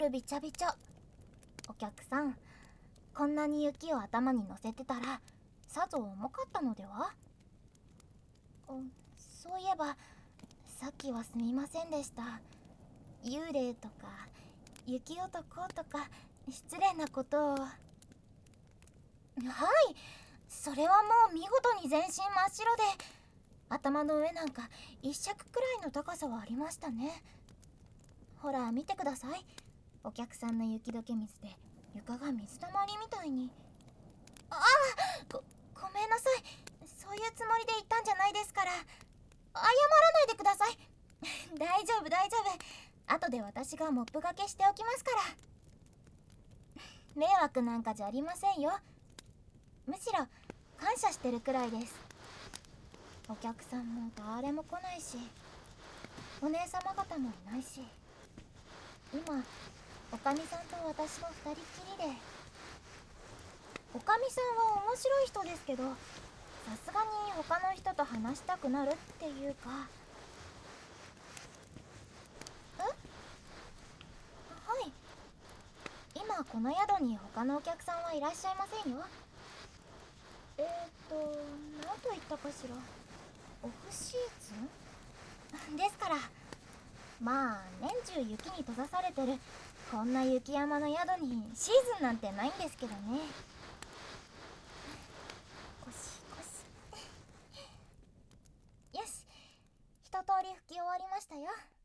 ルびちゃびちゃ。お客さん、こんなに雪を頭に乗せてたらさぞ重かったのでは？そういえばさっきはすみませんでした。幽霊とか雪男とか失礼なことを。はい、それはもう見事に全身真っ白で、頭の上なんか一尺くらいの高さはありましたね。ほら見てください、お客さんの雪解け水で床が水たまりみたいに。ごめんなさい、そういうつもりで言ったんじゃないですから。謝らないでください。大丈夫大丈夫、後で私がモップがけしておきますから。迷惑なんかじゃありませんよ。むしろ感謝してるくらいです。お客さんも誰も来ないし、お姉様方もいないし、今おかみさんと私の二人っきりで。おかみさんは面白い人ですけど、さすがに他の人と話したくなるっていうか。はい、今この宿に他のお客さんはいらっしゃいませんよ。何と言ったかしら。オフシーズンですから。まあ年中雪に閉ざされてるこんな雪山の宿にシーズンなんてないんですけどね。ゴシゴシ。よし、一通り拭き終わりましたよ。